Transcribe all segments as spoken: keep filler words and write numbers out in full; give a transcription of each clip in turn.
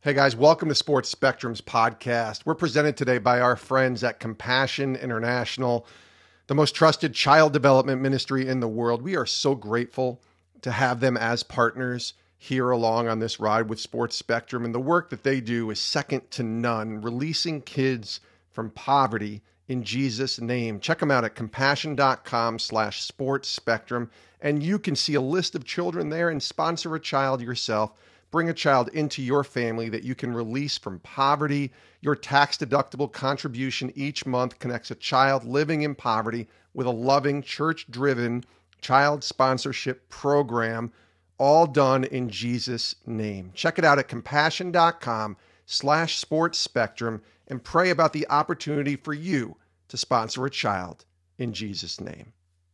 Hey guys, welcome to Sports Spectrum's podcast. We're presented today by our friends at Compassion International, the most trusted child development ministry in the world. We are so grateful to have them as partners here along on this ride with Sports Spectrum, and the work that they do is second to none, releasing kids from poverty in Jesus' name. Check them out at compassion.com slash sports spectrum, and you can see a list of children there and sponsor a child yourself. Bring a child into your family that you can release from poverty. Your tax-deductible contribution each month connects a child living in poverty with a loving, church-driven child sponsorship program, all done in Jesus' name. Check it out at compassion.com slash sports spectrum and pray about the opportunity for you to sponsor a child in Jesus' name.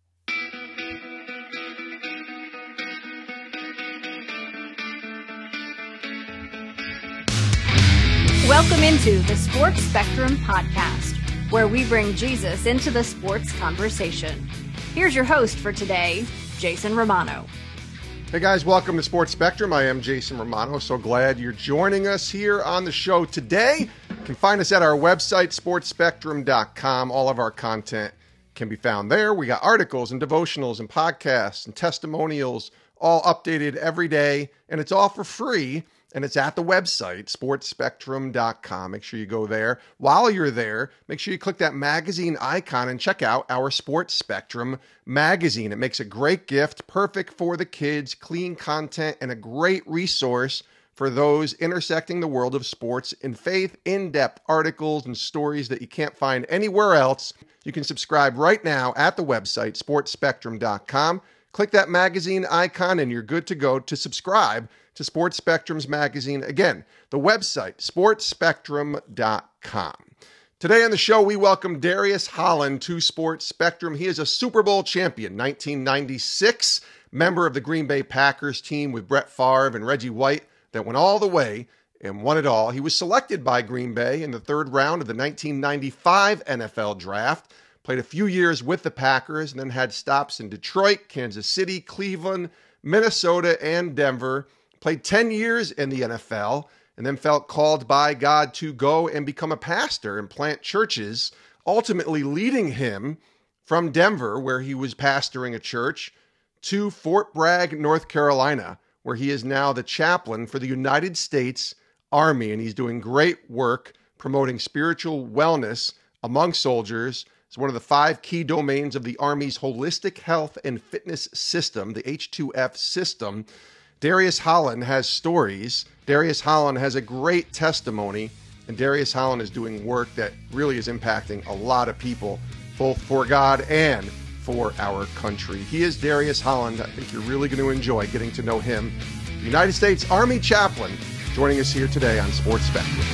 Welcome into the Sports Spectrum podcast, where we bring Jesus into the sports conversation. Here's your host for today, Jason Romano. Hey guys, welcome to Sports Spectrum. I am Jason Romano. So glad you're joining us here on the show today. You can find us at our website, sports spectrum dot com. All of our content can be found there. We got articles and devotionals and podcasts and testimonials, all updated every day, and it's all for free. And it's at the website, sports spectrum dot com. Make sure you go there. While you're there, make sure you click that magazine icon and check out our Sports Spectrum magazine. It makes a great gift, perfect for the kids, clean content, and a great resource for those intersecting the world of sports and faith, in-depth articles and stories that you can't find anywhere else. You can subscribe right now at the website, sports spectrum dot com. Click that magazine icon and you're good to go to subscribe to Sports Spectrum's magazine. Again, the website, sports spectrum dot com. Today on the show, we welcome Darius Holland to Sports Spectrum. He is a Super Bowl champion, nineteen ninety-six, member of the Green Bay Packers team with Brett Favre and Reggie White that went all the way and won it all. He was selected by Green Bay in the third round of the nineteen ninety-five N F L Draft, played a few years with the Packers, and then had stops in Detroit, Kansas City, Cleveland, Minnesota, and Denver. Played ten years in the N F L, and then felt called by God to go and become a pastor and plant churches, ultimately leading him from Denver, where he was pastoring a church, to Fort Bragg, North Carolina, where he is now the chaplain for the United States Army, and he's doing great work promoting spiritual wellness among soldiers. It's one of the five key domains of the Army's holistic health and fitness system, the H two F system. Darius Holland has stories. Darius Holland has a great testimony, and Darius Holland is doing work that really is impacting a lot of people, both for God and for our country. He is Darius Holland. I think you're really going to enjoy getting to know him. The United States Army chaplain joining us here today on Sports Spectrum.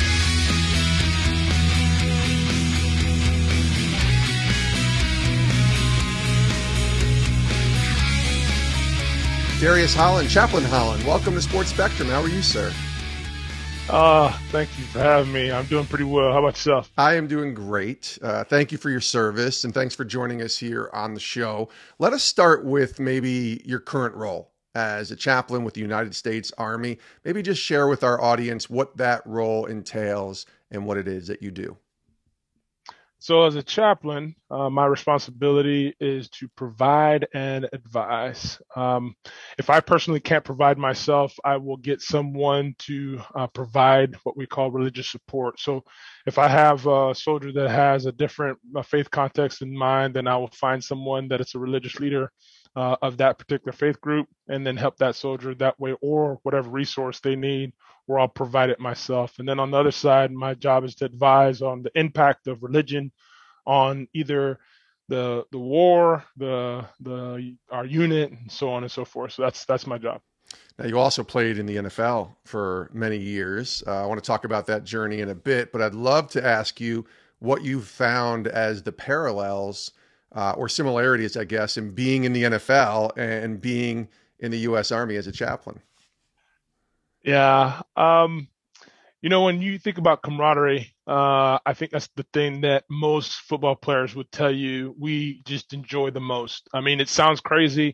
Darius Holland, Chaplain Holland, welcome to Sports Spectrum. How are you, sir? Uh, thank you for having me. I'm doing pretty well. How about yourself? I am doing great. Uh, thank you for your service, and thanks for joining us here on the show. Let us start with maybe your current role as a chaplain with the United States Army. Maybe just share with our audience what that role entails and what it is that you do. So as a chaplain, uh, my responsibility is to provide and advise. Um, if I personally can't provide myself, I will get someone to uh, provide what we call religious support. So if I have a soldier that has a different uh, faith context in mind, then I will find someone that is a religious leader uh, of that particular faith group and then help that soldier that way, or whatever resource they need, or I'll provide it myself. And then on the other side, my job is to advise on the impact of religion on either the the war, the the our unit, and so on and so forth. So that's that's my job. Now, you also played in the N F L for many years. Uh, I want to talk about that journey in a bit, but I'd love to ask you what you found as the parallels uh, or similarities, I guess, in being in the N F L and being in the U S Army as a chaplain. Yeah. Um, you know, when you think about camaraderie, uh, I think that's the thing that most football players would tell you we just enjoy the most. I mean, it sounds crazy,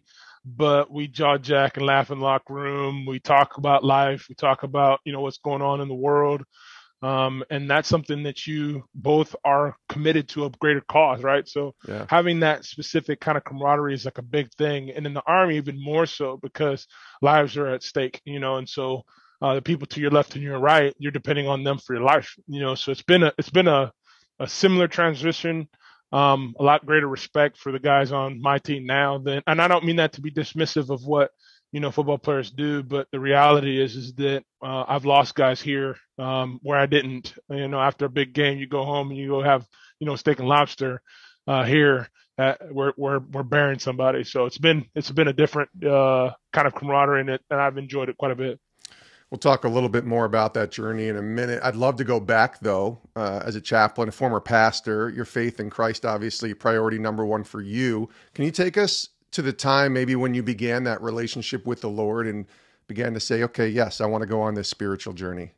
but we jaw jack and laugh in the locker room. We talk about life. We talk about, you know, what's going on in the world. Um, and that's something that you both are committed to a greater cause, right? So Yeah. having that specific kind of camaraderie is like a big thing. And in the Army, even more so, because lives are at stake, you know, and so uh, the people to your left and your right, you're depending on them for your life, you know. So it's been a it's been a, a similar transition. Um, a lot greater respect for the guys on my team now than, and I don't mean that to be dismissive of what, you know, football players do, but the reality is, is that uh, I've lost guys here um, where I didn't. You know, after a big game, you go home and you go have, you know, steak and lobster. Uh, here, uh, we're we're we're burying somebody. So it's been it's been a different uh, kind of camaraderie in it, and I've enjoyed it quite a bit. We'll talk a little bit more about that journey in a minute. I'd love to go back, though, uh, as a chaplain, a former pastor, your faith in Christ, obviously, priority number one for you. Can you take us to the time maybe when you began that relationship with the Lord and began to say, okay, yes, I want to go on this spiritual journey?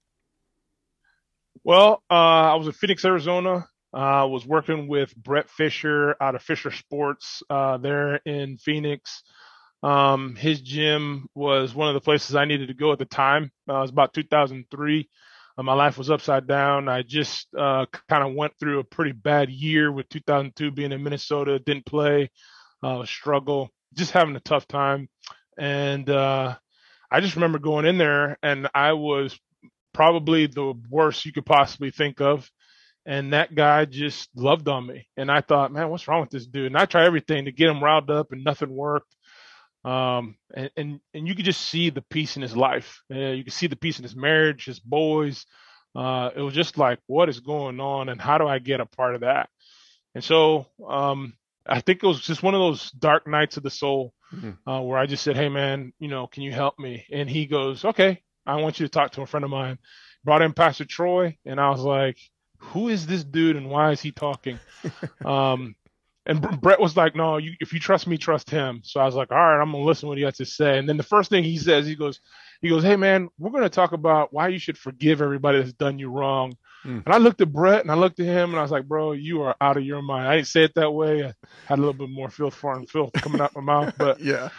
Well, uh, I was in Phoenix, Arizona. I uh, was working with Brett Fisher out of Fisher Sports uh, there in Phoenix. Um, his gym was one of the places I needed to go at the time. Uh, it was about two thousand three. Uh, my life was upside down. I just uh, kind of went through a pretty bad year with two thousand two being in Minnesota, didn't play, uh, struggle, just having a tough time. And uh, I just remember going in there, and I was probably the worst you could possibly think of. And that guy just loved on me. And I thought, man, what's wrong with this dude? And I tried everything to get him riled up, and nothing worked. Um, and, and, and you could just see the peace in his life. Uh, you could see the peace in his marriage, his boys. Uh, it was just like, what is going on, and how do I get a part of that? And so, um, I think it was just one of those dark nights of the soul, mm-hmm. uh, where I just said, hey man, you know, can you help me? And he goes, okay, I want you to talk to a friend of mine. Brought in Pastor Troy, and I was like, who is this dude and why is he talking? um, And Brett was like, no, you, if you trust me, trust him. So I was like, all right, I'm going to listen to what he has to say. And then the first thing he says, he goes, he goes, hey, man, we're going to talk about why you should forgive everybody that's done you wrong. Mm. And I looked at Brett and I looked at him and I was like, bro, you are out of your mind. I didn't say it that way. I had a little bit more filth, foreign filth coming out my mouth. But yeah,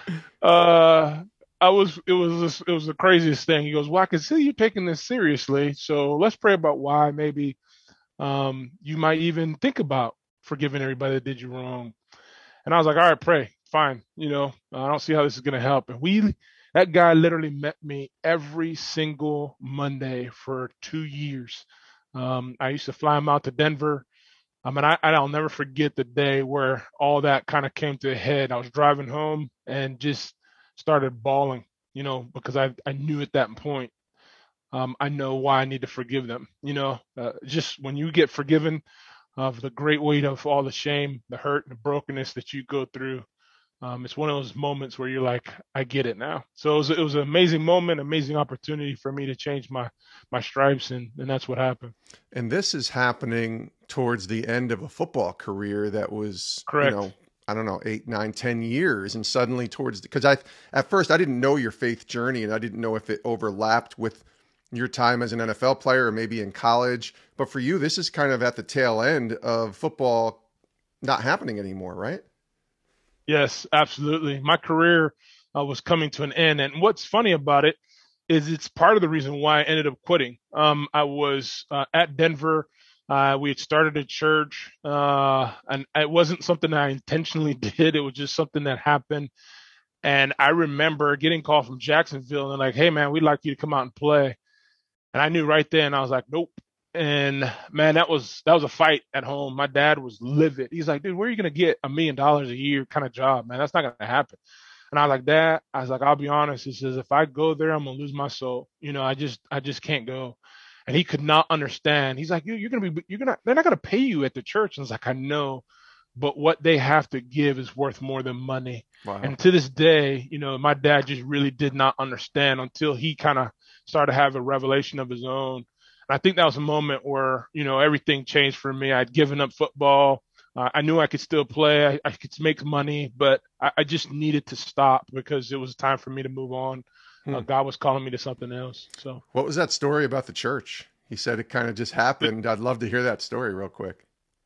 uh, I was, it was, just, it was the craziest thing. He goes, well, I can see you taking this seriously. So let's pray about why maybe um, you might even think about forgiving everybody that did you wrong. And I was like, all right, pray, fine. You know, I don't see how this is going to help. And we, that guy literally met me every single Monday for two years. Um, I used to fly him out to Denver. I mean, I, I'll never forget the day where all that kind of came to a head. I was driving home and just started bawling, you know, because I, I knew at that point, um, I know why I need to forgive them. You know, uh, just when you get forgiven, of the great weight of all the shame, the hurt, and the brokenness that you go through. Um, it's one of those moments where you're like, I get it now. So it was, it was an amazing moment, amazing opportunity for me to change my, my stripes. And, and that's what happened. And this is happening towards the end of a football career that was, correct. You know, I don't know, eight, nine, ten years. And suddenly towards, because I, at first I didn't know your faith journey and I didn't know if it overlapped with your time as an N F L player or maybe in college. But for you, this is kind of at the tail end of football not happening anymore, right? Yes, absolutely. My career uh, was coming to an end. And what's funny about it is it's part of the reason why I ended up quitting. Um, I was uh, at Denver. Uh, we had started a church, uh, and it wasn't something I intentionally did. It was just something that happened. And I remember getting a call from Jacksonville and like, hey, man, we'd like you to come out and play. And I knew right then, I was like, nope. And man, that was, that was a fight at home. My dad was livid. He's like, dude, where are you going to get a million dollars a year kind of job, man? That's not going to happen. And I was like, Dad, I was like, I'll be honest. He says, if I go there, I'm going to lose my soul. You know, I just, I just can't go. And he could not understand. He's like, you, you're going to be, you're going to, they're not going to pay you at the church. And I was like, I know, but what they have to give is worth more than money. Wow. And to this day, you know, my dad just really did not understand until he kind of started to have a revelation of his own. And I think that was a moment where, you know, everything changed for me. I'd given up football. Uh, I knew I could still play. I, I could make money, but I, I just needed to stop because it was time for me to move on. Hmm. Uh, God was calling me to something else. So what was that story about the church? He said it kind of just happened. I'd love to hear that story real quick.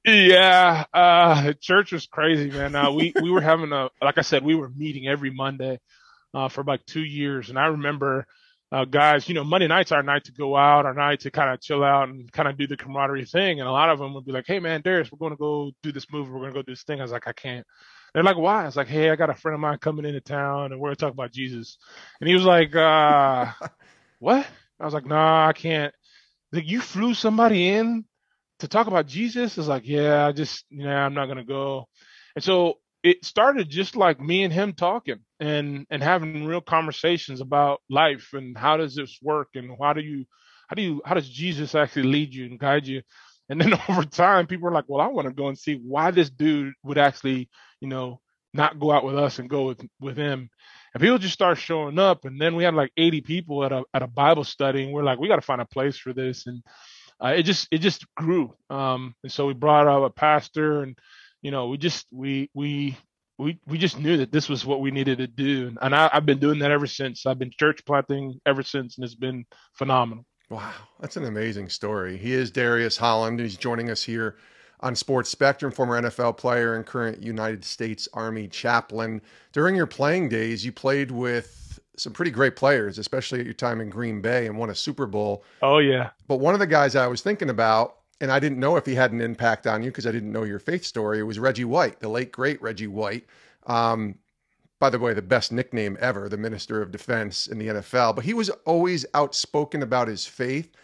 Yeah, uh, church was crazy, man. Uh, we we were having a, like I said, we were meeting every Monday uh, for like two years, and I remember, uh, guys, you know, Monday night's our night to go out, our night to kind of chill out and kind of do the camaraderie thing, and a lot of them would be like, "Hey, man, Darius, we're going to go do this movie, we're going to go do this thing." I was like, "I can't." They're like, "Why?" I was like, "Hey, I got a friend of mine coming into town, and we're going to talk about Jesus," and he was like, "Uh, what?" I was like, "Nah, I can't." Like, you flew somebody in to talk about Jesus? Is like, yeah, I just, yeah, I'm not gonna go. And so it started just like me and him talking and and having real conversations about life and how does this work and how do you how do you how does Jesus actually lead you and guide you? And then over time, people are like, well, I want to go and see why this dude would actually, you know, not go out with us and go with with him. And people just start showing up. And then we had like eighty people at a at a Bible study, and we're like, we got to find a place for this. And uh, it just it just grew. Um, and so we brought out a pastor, and you know, we just we we we we just knew that this was what we needed to do. And, and I, I've been doing that ever since. I've been church planting ever since, and it's been phenomenal. Wow, that's an amazing story. He is Darius Holland. He's joining us here on Sports Spectrum, former N F L player and current United States Army chaplain. During your playing days, you played with some pretty great players, especially at your time in Green Bay, and won a Super Bowl. Oh, yeah. But one of the guys I was thinking about, and I didn't know if he had an impact on you because I didn't know your faith story, it was Reggie White, the late, great Reggie White. Um, by the way, the best nickname ever, the Minister of Defense in the N F L. But he was always outspoken about his faith.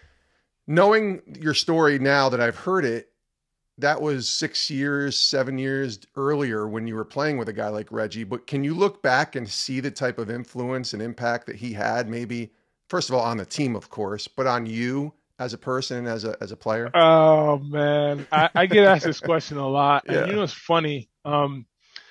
Knowing your story now that I've heard it, that was six years, seven years earlier when you were playing with a guy like Reggie. But can you look back and see the type of influence and impact that he had, maybe, first of all, on the team, of course, but on you as a person, as a as a player? Oh, man. I, I get asked this question a lot. Yeah. And you know, it's funny. Um,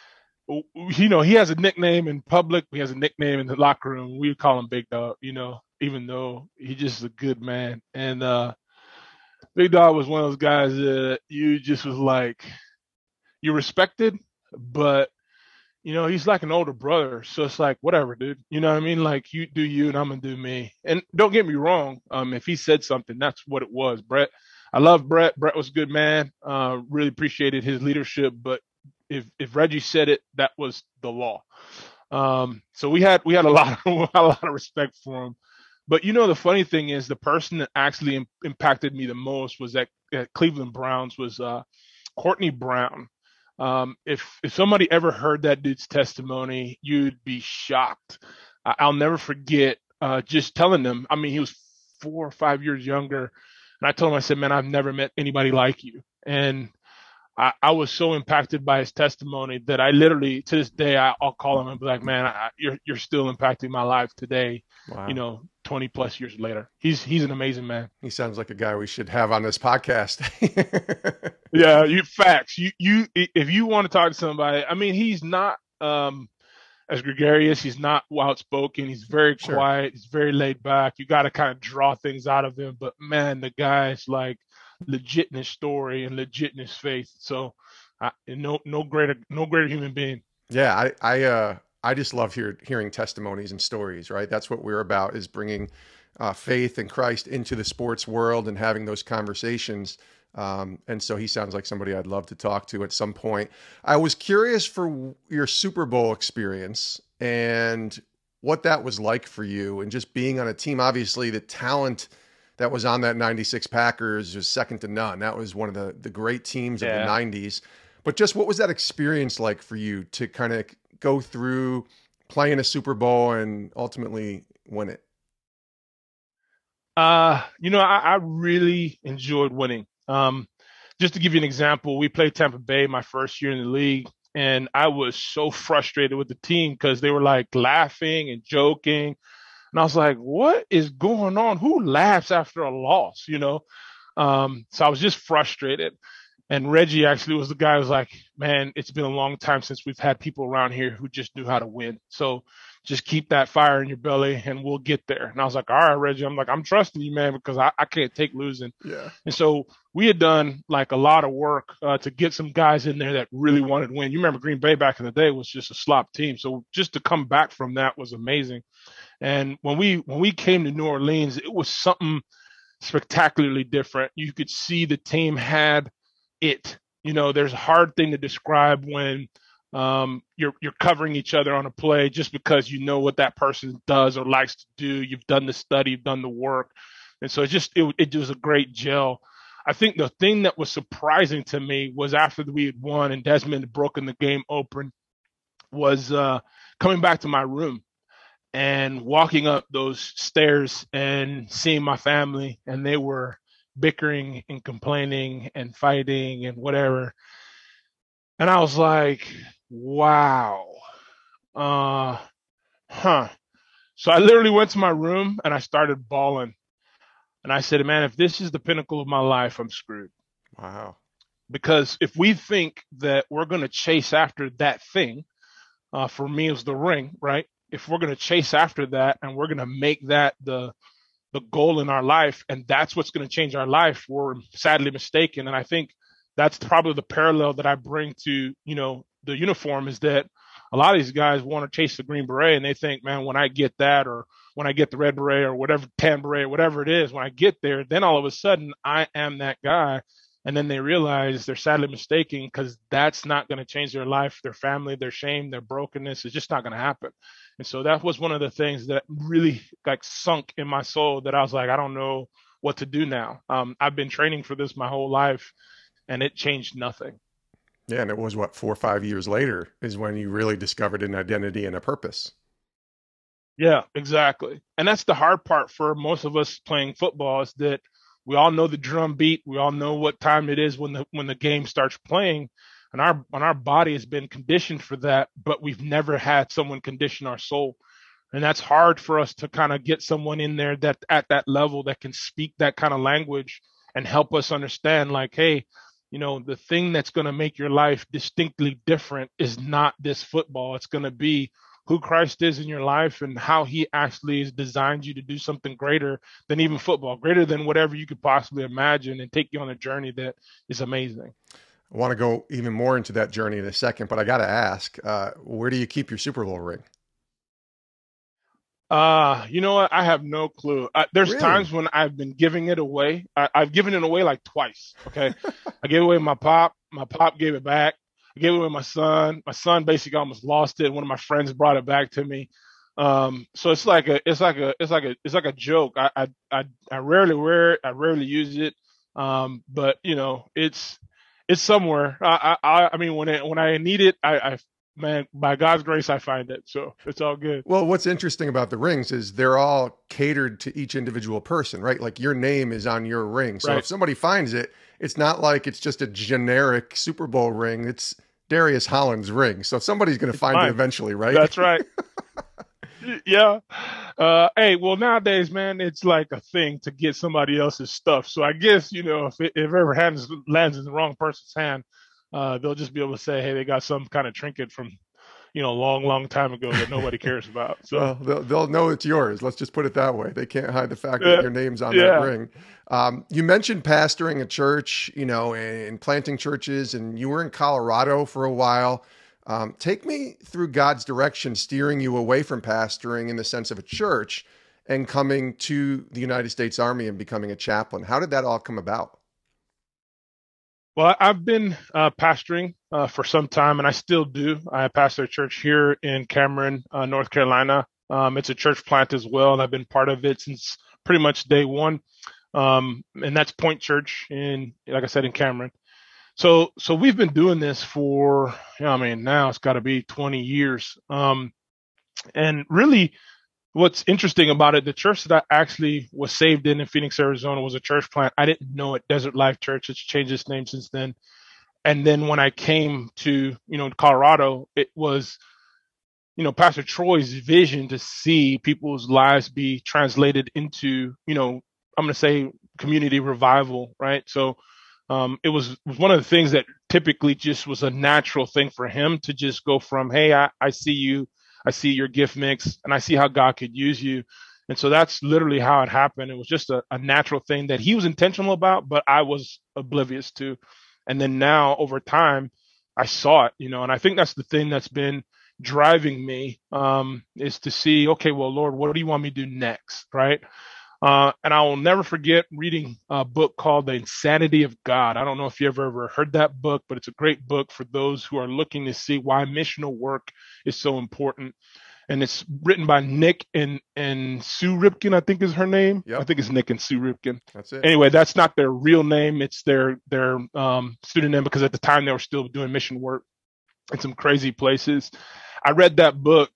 you know, he has a nickname in public. He has a nickname in the locker room. We would call him Big Dog, you know, even though he just is a good man. And, uh, Big Dog was one of those guys that you just was like, you respected, but, you know, he's like an older brother. So it's like, whatever, dude. You know what I mean? Like, you do you and I'm going to do me. And don't get me wrong. Um, if he said something, that's what it was. Brett, I love Brett. Brett was a good man. Uh, really appreciated his leadership. But if, if Reggie said it, that was the law. Um, so we had, we had a lot of, a lot of respect for him. But, you know, the funny thing is the person that actually im- impacted me the most was at, at Cleveland Browns was uh, Courtney Brown. Um, if if somebody ever heard that dude's testimony, you'd be shocked. I, I'll never forget uh, just telling them. I mean, he was four or five years younger. And I told him, I said, man, I've never met anybody like you. And I, I was so impacted by his testimony that I literally, to this day, I, I'll call him and be like, man, I, you're you're still impacting my life today. Wow. You know, twenty plus years later. He's he's an amazing man. He sounds like a guy we should have on this podcast. Yeah, you facts. You you if you want to talk to somebody, I mean, he's not um as gregarious, he's not outspoken, he's very Sure. quiet, he's very laid back. You got to kind of draw things out of him, but man, the guy's like legit in his story and legit in his faith. So, uh, no no greater no greater human being. Yeah, I I uh I just love hear, hearing testimonies and stories, right? That's what we're about, is bringing uh, faith in Christ into the sports world and having those conversations. Um, and so he sounds like somebody I'd love to talk to at some point. I was curious for your Super Bowl experience and what that was like for you, and just being on a team. Obviously, the talent that was on that ninety-six Packers was second to none. That was one of the, the great teams of Yeah. the nineties. But just what was that experience like for you to kind of go through playing a Super Bowl and ultimately win it? Uh, you know, I, I really enjoyed winning. Um, just to give you an example, we played Tampa Bay my first year in the league, and I was so frustrated with the team because they were like laughing and joking. And I was like, what is going on? Who laughs after a loss, you know? Um, so I was just frustrated. And Reggie actually was the guy who was like, man, it's been a long time since we've had people around here who just knew how to win. So just keep that fire in your belly and we'll get there. And I was like, all right, Reggie, I'm like, I'm trusting you, man, because I, I can't take losing. Yeah. And so we had done like a lot of work uh, to get some guys in there that really wanted to win. You remember Green Bay back in the day was just a slop team. So just to come back from that was amazing. And when we when we came to New Orleans, it was something spectacularly different. You could see the team had it. You know, there's a hard thing to describe when um, you're you're covering each other on a play just because you know what that person does or likes to do. You've done the study, you've done the work, and so it just it, it was a great gel. I think the thing that was surprising to me was after we had won and Desmond had broken the game open, was uh, coming back to my room and walking up those stairs and seeing my family, and they were bickering and complaining and fighting and whatever. And I was like, wow. Uh, huh. So I literally went to my room and I started bawling. And I said, man, if this is the pinnacle of my life, I'm screwed. Wow. Because if we think that we're going to chase after that thing, uh, for me, it was the ring, right? If we're going to chase after that and we're going to make that the the goal in our life, and that's what's going to change our life, we're sadly mistaken. And I think that's probably the parallel that I bring to, you know, the uniform, is that a lot of these guys want to chase the green beret and they think, man, when I get that, or when I get the red beret or whatever, tan beret, whatever it is, when I get there, then all of a sudden I am that guy. And then they realize they're sadly mistaken, because that's not going to change their life, their family, their shame, their brokenness. It's just not going to happen. And so that was one of the things that really like sunk in my soul, that I was like, I don't know what to do now. Um, I've been training for this my whole life, and it changed nothing. Yeah, and it was what, four or five years later is when you really discovered an identity and a purpose. Yeah, exactly. And that's the hard part for most of us playing football, is that we all know the drum beat. We all know what time it is when the when the game starts playing, and our and our body has been conditioned for that, but we've never had someone condition our soul. And that's hard for us to kind of get someone in there that at that level that can speak that kind of language and help us understand, like, hey, you know, the thing that's going to make your life distinctly different is not this football. It's going to be who Christ is in your life and how he actually has designed you to do something greater than even football, greater than whatever you could possibly imagine, and take you on a journey that is amazing. I want to go even more into that journey in a second, but I got to ask, uh, where do you keep your Super Bowl ring? Uh, you know what? I have no clue. Uh, there's Really? times when I've been giving it away. I, I've given it away like twice. Okay. I gave away my pop. My pop gave it back. I gave it away to my son. My son basically almost lost it. One of my friends brought it back to me. Um, so it's like a, it's like a, it's like a, it's like a joke. I, I, I, I rarely wear it. I rarely use it. Um, but you know, it's, it's somewhere. I, I, I mean, when it, when I need it, I, I, man, by God's grace, I find it. So it's all good. Well, what's interesting about the rings is they're all catered to each individual person, right? Like your name is on your ring. So Right. if somebody finds it, it's not like it's just a generic Super Bowl ring. It's Darius Holland's ring. So somebody's going to find mine. it eventually, right? That's right. Yeah. Uh, hey, well, nowadays, man, it's like a thing to get somebody else's stuff. So I guess, you know, if it, if it ever hands, lands in the wrong person's hand, uh, they'll just be able to say, hey, they got some kind of trinket from, you know, a long, long time ago that nobody cares about. So Well, they'll, they'll know it's yours. Let's just put it that way. They can't hide the fact Yeah. that your name's on Yeah. that ring. Um, you mentioned pastoring a church, you know, and planting churches, and you were in Colorado for a while. Um, take me through God's direction, steering you away from pastoring in the sense of a church and coming to the United States Army and becoming a chaplain. How did that all come about? Well, I've been uh, pastoring uh, for some time, and I still do. I pastor a church here in Cameron, uh, North Carolina. Um, it's a church plant as well, and I've been part of it since pretty much day one. Um, and that's Point Church in, like I said, in Cameron. So, so we've been doing this for, you know, I mean, now it's got to be twenty years. Um, and really, what's interesting about it, the church that I actually was saved in in Phoenix, Arizona, was a church plant. I didn't know it, Desert Life Church. It's changed its name since then. And then when I came to, you know, Colorado, it was, you know, Pastor Troy's vision to see people's lives be translated into, you know, I'm going to say community revival, right? So um, it was, was one of the things that typically just was a natural thing for him to just go from, hey, I, I see you. I see your gift mix, and I see how God could use you. And so that's literally how it happened. It was just a, a natural thing that he was intentional about, but I was oblivious to. And then now over time, I saw it, you know, and I think that's the thing that's been driving me, um, is to see, okay, well, Lord, what do you want me to do next? Right. Uh, and I will never forget reading a book called The Insanity of God. I don't know if you ever ever heard that book, but it's a great book for those who are looking to see why missional work is so important. And it's written by Nick and, and Sue Ripken, I think is her name. Yep. I think it's Nick and Sue Ripken. That's it. Anyway, that's not their real name. It's their, their um, student name, because at the time they were still doing mission work in some crazy places. I read that book,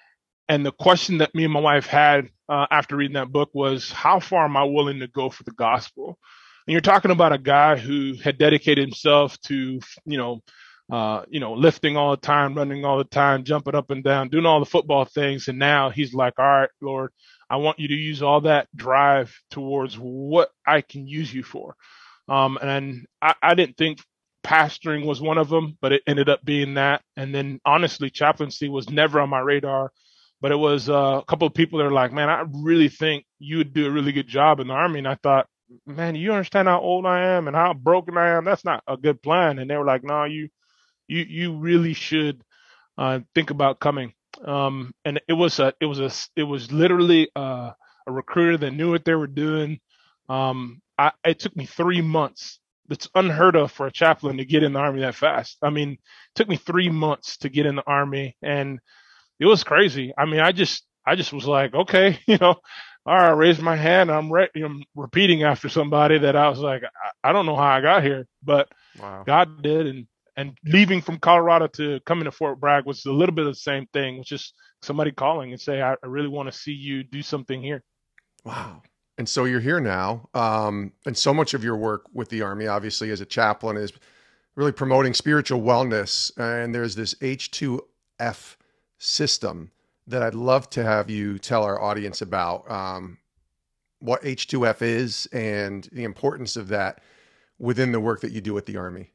and the question that me and my wife had uh, after reading that book was, how far am I willing to go for the gospel? And you're talking about a guy who had dedicated himself to, you know, uh, you know, lifting all the time, running all the time, jumping up and down, doing all the football things. And now he's like, all right, Lord, I want you to use all that drive towards what I can use you for. Um, and I, I didn't think pastoring was one of them, but it ended up being that. And then honestly, chaplaincy was never on my radar. But it was uh, a couple of people that are like, man, I really think you would do a really good job in the Army. And I thought, man, you understand how old I am and how broken I am? That's not a good plan. And they were like, no, you you you really should uh, think about coming. Um, and it was a it was a it was literally a, a recruiter that knew what they were doing. Um, I, it took me three months. That's unheard of for a chaplain to get in the Army that fast. I mean, it took me three months to get in the Army, and it was crazy. I mean, I just, I just was like, okay, you know, all right, I raised my hand. I'm, re- I'm repeating after somebody that I was like, I, I don't know how I got here, but wow. God did. And, and leaving from Colorado to coming to Fort Bragg was a little bit of the same thing. It was just somebody calling and say, I, I really want to see you do something here. Wow. And so you're here now. Um, and so much of your work with the Army, obviously as a chaplain, is really promoting spiritual wellness. And there's this H two F system that I'd love to have you tell our audience about, um, what H two F is and the importance of that within the work that you do with the Army.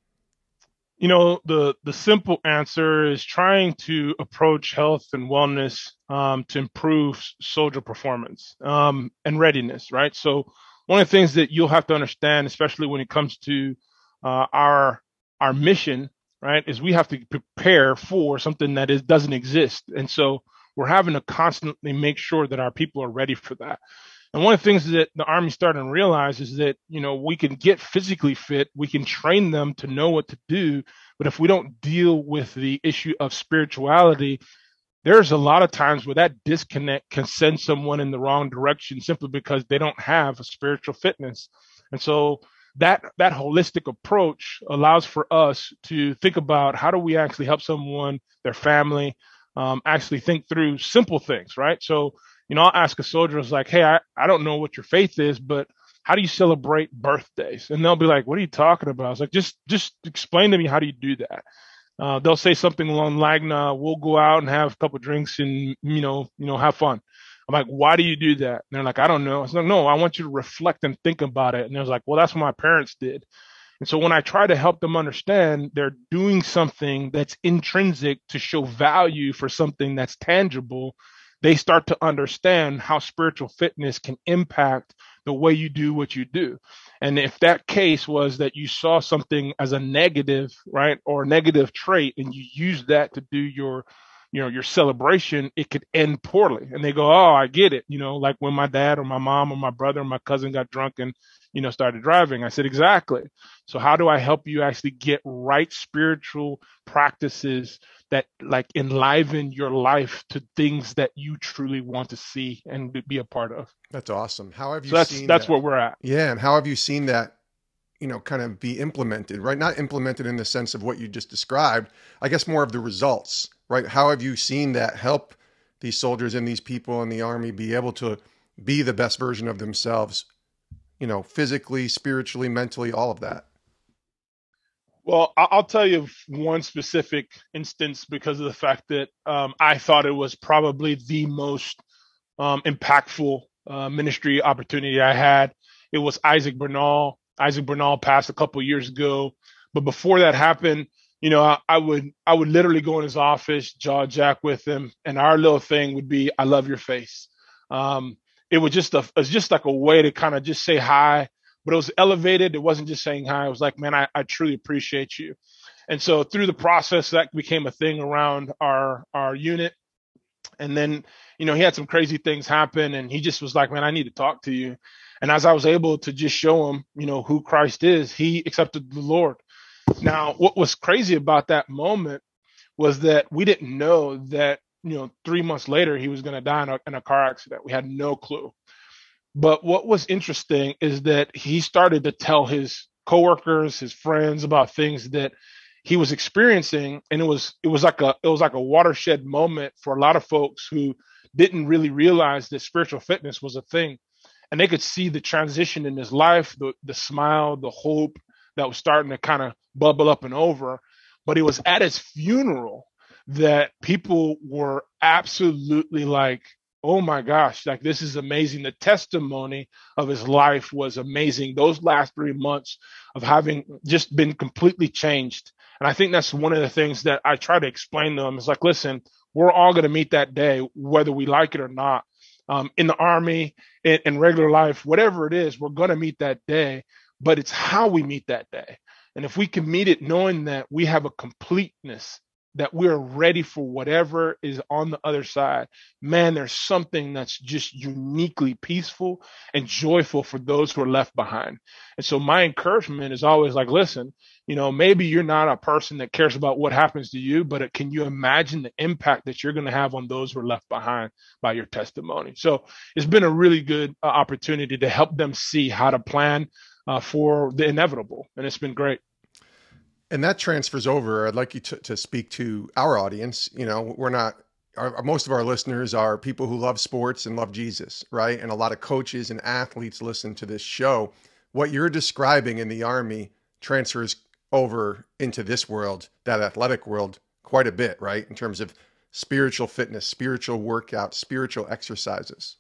You know, the, the simple answer is trying to approach health and wellness um, to improve soldier performance um, and readiness, right? So one of the things that you'll have to understand, especially when it comes to uh, our our mission, right, is we have to prepare for something that is doesn't exist. And so we're having to constantly make sure that our people are ready for that. And one of the things that the Army's starting to realize is that, you know, we can get physically fit, we can train them to know what to do, but if we don't deal with the issue of spirituality, there's a lot of times where that disconnect can send someone in the wrong direction simply because they don't have a spiritual fitness. And so that that holistic approach allows for us to think about how do we actually help someone, their family, um, actually think through simple things, right? So, you know, I'll ask a soldier, it's like, hey, I, I don't know what your faith is, but how do you celebrate birthdays? And they'll be like, what are you talking about? I was like, just just explain to me, how do you do that? Uh, they'll say something along the line, uh, we'll go out and have a couple of drinks and, you know, you know, have fun. I'm like, why do you do that? And they're like, I don't know. I was like, no, I want you to reflect and think about it. And they was like, well, that's what my parents did. And so when I try to help them understand, they're doing something that's intrinsic to show value for something that's tangible, they start to understand how spiritual fitness can impact the way you do what you do. And if that case was that you saw something as a negative, right, or a negative trait, and you use that to do your you know, your celebration, it could end poorly. And they go, oh, I get it. You know, like when my dad or my mom or my brother or my cousin got drunk and, you know, started driving. I said, exactly. So how do I help you actually get right spiritual practices that like enliven your life to things that you truly want to see and be a part of? That's awesome. How have you so that's, seen that's that? where we're at. Yeah. And how have you seen that, you know, kind of be implemented, right? Not implemented in the sense of what you just described, I guess more of the results, right? How have you seen that help these soldiers and these people in the Army be able to be the best version of themselves, you know, physically, spiritually, mentally, all of that? Well, I'll tell you one specific instance because of the fact that um, I thought it was probably the most um, impactful uh, ministry opportunity I had. It was Isaac Bernal. Isaac Bernal passed a couple of years ago, but before that happened, you know, I, I would I would literally go in his office, jaw jack with him, and our little thing would be, "I love your face." Um, it was just a it was just like a way to kind of just say hi, but it was elevated. It wasn't just saying hi. It was like, "Man, I, I truly appreciate you." And so through the process, that became a thing around our our unit. And then, you know, he had some crazy things happen, and he just was like, man, I need to talk to you. And as I was able to just show him, you know, who Christ is, he accepted the Lord. Now, what was crazy about that moment was that we didn't know that, you know, three months later, he was going to die in a, in a car accident. We had no clue. But what was interesting is that he started to tell his coworkers, his friends about things that he was experiencing. And it was, it was like a, it was like a watershed moment for a lot of folks who didn't really realize that spiritual fitness was a thing. And they could see the transition in his life, the, the smile, the hope that was starting to kind of bubble up and over. But it was at his funeral that people were absolutely like, oh my gosh, like this is amazing. The testimony of his life was amazing. Those last three months of having just been completely changed. And I think that's one of the things that I try to explain to them. It's like, listen, we're all going to meet that day, whether we like it or not. Um, in the Army, in, in regular life, whatever it is, we're going to meet that day, but it's how we meet that day. And if we can meet it knowing that we have a completeness, that we're ready for whatever is on the other side, man, there's something that's just uniquely peaceful and joyful for those who are left behind. And so my encouragement is always like, listen, you know, maybe you're not a person that cares about what happens to you, but it, can you imagine the impact that you're going to have on those who are left behind by your testimony? So it's been a really good uh, opportunity to help them see how to plan uh, for the inevitable. And it's been great. And that transfers over. I'd like you to, to speak to our audience. You know, we're not, our, most of our listeners are people who love sports and love Jesus, right? And a lot of coaches and athletes listen to this show. What you're describing in the Army transfers over into this world, that athletic world, quite a bit, right? In terms of spiritual fitness, spiritual workout, spiritual exercises.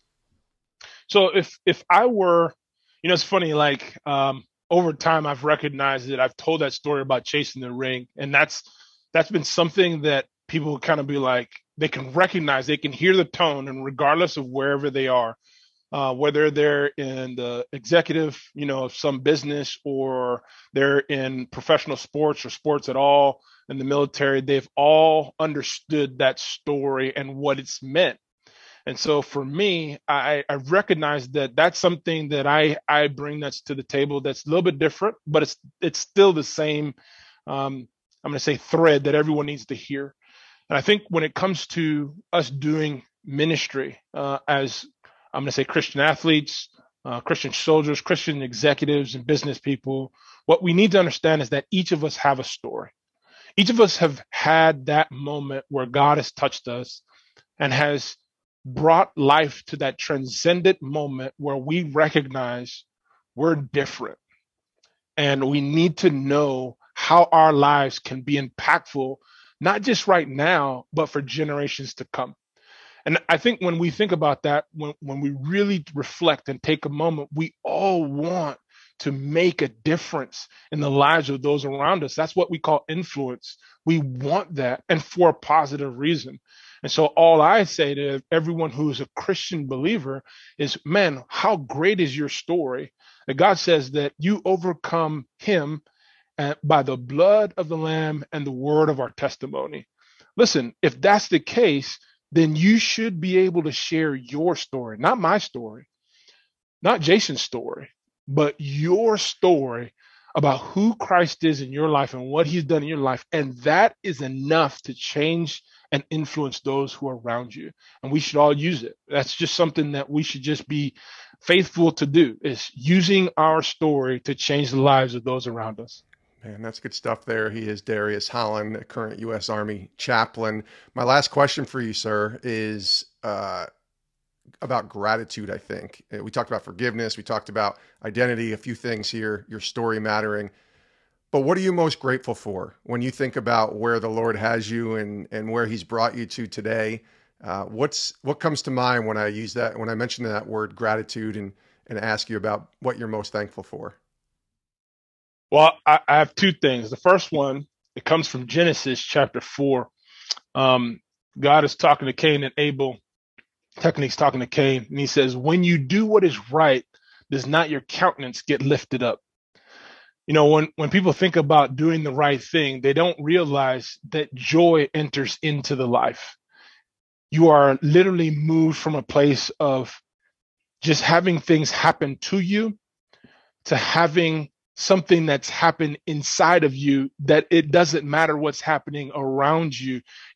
So if, if I were, you know, it's funny, like, um, over time, I've recognized that I've told that story about chasing the ring. And that's, that's been something that people kind of be like, they can recognize, they can hear the tone, and regardless of wherever they are, uh, whether they're in the executive, you know, of some business, or they're in professional sports or sports at all, in the military, they've all understood that story and what it's meant. And so for me, I, I recognize that that's something that I, I bring that's to the table that's a little bit different, but it's it's still the same, um, I'm going to say, thread that everyone needs to hear. And I think when it comes to us doing ministry uh, as, I'm going to say, Christian athletes, uh, Christian soldiers, Christian executives, and business people, what we need to understand is that each of us have a story. Each of us have had that moment where God has touched us and has brought life to that transcendent moment where we recognize we're different, and we need to know how our lives can be impactful, not just right now, but for generations to come. And I think when we think about that, when, when we really reflect and take a moment, we all want to make a difference in the lives of those around us. That's what we call influence. We want that, and for a positive reason. And so all I say to everyone who is a Christian believer is, man, how great is your story? That God says that you overcome him uh, by the blood of the Lamb and the word of our testimony. Listen, if that's the case, then you should be able to share your story, not my story, not Jason's story, but your story about who Christ is in your life and what he's done in your life. And that is enough to change and influence those who are around you. And we should all use it. That's just something that we should just be faithful to do, is using our story to change the lives of those around us. Man, that's good stuff there. He is Darius Holland, a current U S Army chaplain. My last question for you, sir, is uh, about gratitude, I think. We talked about forgiveness. We talked about identity, a few things here, your story mattering. But what are you most grateful for when you think about where the Lord has you and, and where he's brought you to today? Uh, what's what comes to mind when I use that, when I mention that word gratitude, and, and ask you about what you're most thankful for? Well, I, I have two things. The first one, it comes from Genesis chapter four. Um, God is talking to Cain and Abel. Technically, he's talking to Cain, and he says, when you do what is right, does not your countenance get lifted up? You know, when, when people think about doing the right thing, they don't realize that joy enters into the life. You are literally moved from a place of just having things happen to you to having something that's happened inside of you that it doesn't matter what's happening around you.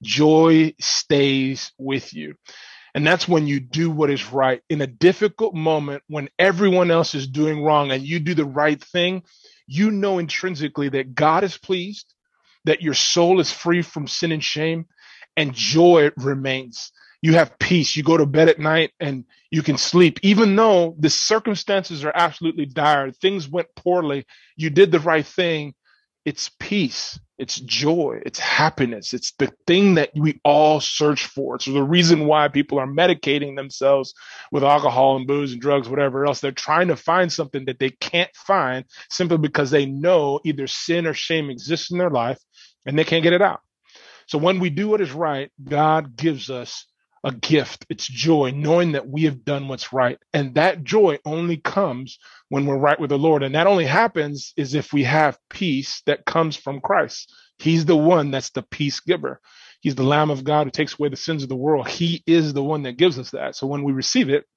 Joy stays with you. And that's when you do what is right. In a difficult moment when everyone else is doing wrong and you do the right thing, you know intrinsically that God is pleased, that your soul is free from sin and shame, and joy remains. You have peace. You go to bed at night and you can sleep. Even though the circumstances are absolutely dire, things went poorly, you did the right thing. It's peace. It's joy. It's happiness. It's the thing that we all search for. It's the reason why people are medicating themselves with alcohol and booze and drugs, whatever else. They're trying to find something that they can't find simply because they know either sin or shame exists in their life and they can't get it out. So when we do what is right, God gives us a gift. It's joy, knowing that we have done what's right. And that joy only comes when we're right with the Lord. And that only happens is if we have peace that comes from Christ. He's the one that's the peace giver. He's the Lamb of God who takes away the sins of the world. He is the one that gives us that. So when we receive it,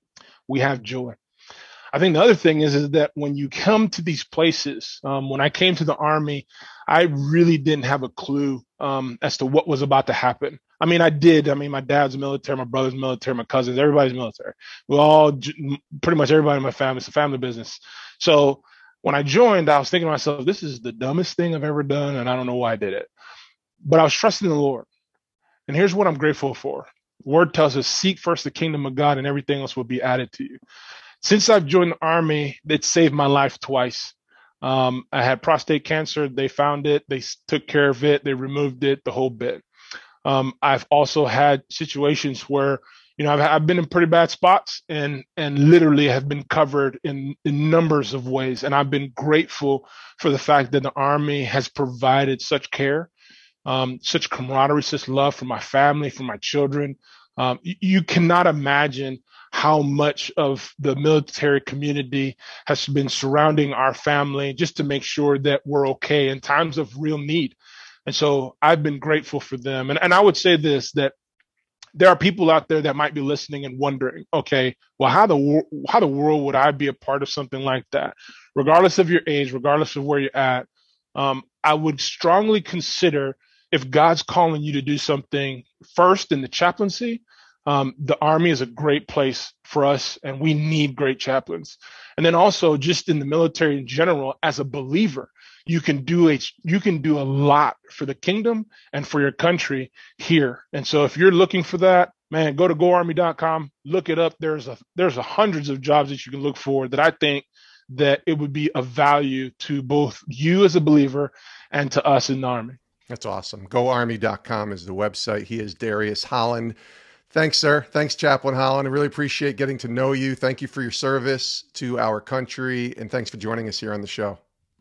we have joy. I think the other thing is, is that when you come to these places, um, when I came to the Army, I really didn't have a clue um, as to what was about to happen. I mean, I did. I mean, my dad's military, my brother's military, my cousins, everybody's military. We all, pretty much everybody in my family, it's a family business. So when I joined, I was thinking to myself, this is the dumbest thing I've ever done, and I don't know why I did it. But I was trusting the Lord. And here's what I'm grateful for. The word tells us, seek first the kingdom of God, and everything else will be added to you. Since I've joined the Army, it saved my life twice. Um, I had prostate cancer. They found it. They took care of it. They removed it, the whole bit. Um, I've also had situations where, you know, I've, I've been in pretty bad spots and and literally have been covered in, in numbers of ways. And I've been grateful for the fact that the Army has provided such care, um, such camaraderie, such love for my family, for my children. Um, you, you cannot imagine how much of the military community has been surrounding our family just to make sure that we're okay in times of real need. And so I've been grateful for them. And, and I would say this, that there are people out there that might be listening and wondering, okay, well, how the, how the world would I be a part of something like that? Regardless of your age, regardless of where you're at, um, I would strongly consider if God's calling you to do something first in the chaplaincy, um, the Army is a great place for us, and we need great chaplains. And then also just in the military in general, as a believer, you can do a you can do a lot for the kingdom and for your country here. And so if you're looking for that, man, go to go army dot com, look it up. There's a there's a hundreds of jobs that you can look for that I think that it would be of value to both you as a believer and to us in the Army. That's awesome. go army dot com is the website. He is Darius Holland. Thanks, sir. Thanks, Chaplain Holland. I really appreciate getting to know you. Thank you for your service to our country, and thanks for joining us here on the show.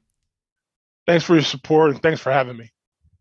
Thanks for your support, and thanks for having me.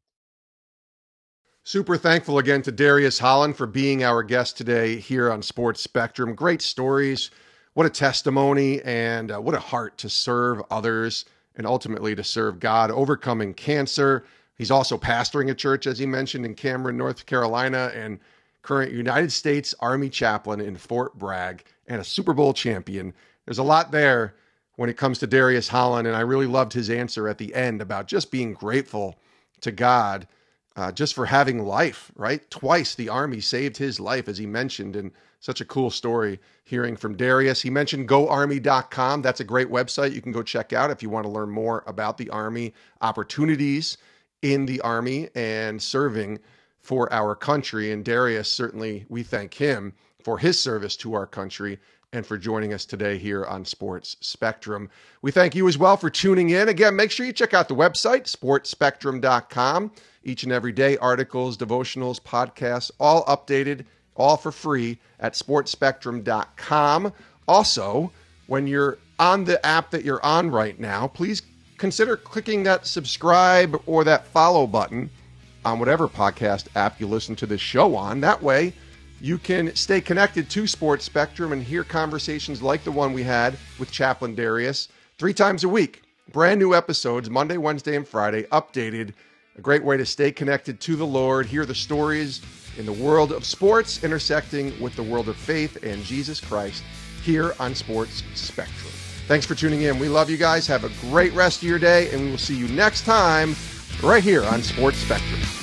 Super thankful again to Darius Holland for being our guest today here on Sports Spectrum. Great stories. What a testimony, and uh, what a heart to serve others and ultimately to serve God, overcoming cancer. He's also pastoring a church, as he mentioned, in Cameron, North Carolina, and current United States Army chaplain in Fort Bragg and a Super Bowl champion. There's a lot there when it comes to Darius Holland, and I really loved his answer at the end about just being grateful to God uh, just for having life, right? Twice the Army saved his life, as he mentioned, and such a cool story hearing from Darius. He mentioned go army dot com. That's a great website you can go check out if you want to learn more about the Army, opportunities in the Army, and serving for our country. And Darius, certainly we thank him for his service to our country and for joining us today here on Sports Spectrum. We thank you as well for tuning in. Again, make sure you check out the website, sports spectrum dot com. Each and every day, articles, devotionals, podcasts, all updated, all for free at sports spectrum dot com. Also, when you're on the app that you're on right now, please consider clicking that subscribe or that follow button on whatever podcast app you listen to this show on. That way, you can stay connected to Sports Spectrum and hear conversations like the one we had with Chaplain Darius three times a week. Brand new episodes, Monday, Wednesday, and Friday, updated. A great way to stay connected to the Lord, hear the stories in the world of sports, intersecting with the world of faith and Jesus Christ here on Sports Spectrum. Thanks for tuning in. We love you guys. Have a great rest of your day, and we will see you next time right here on Sports Spectrum.